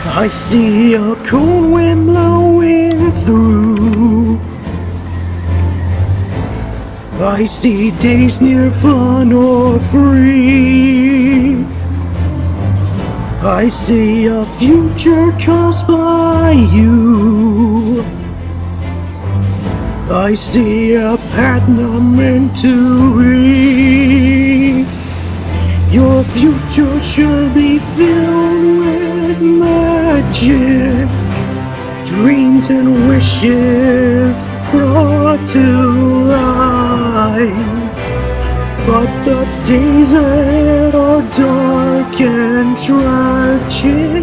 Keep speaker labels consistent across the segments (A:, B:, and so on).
A: I see a cold wind blowing through. I see days near fun or free. I see a future caused by you. I see a path not meant to read. Your future should be filled with magic, dreams and wishes brought to life. But the days ahead are dark and tragic.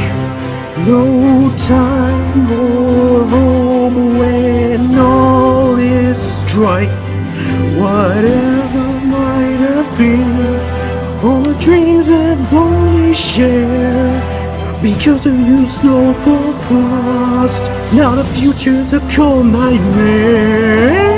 A: No time or home when all is strife. Whatever might have been, all the dreams that only share. Because of you, snow for frost. Now the future's a cold nightmare.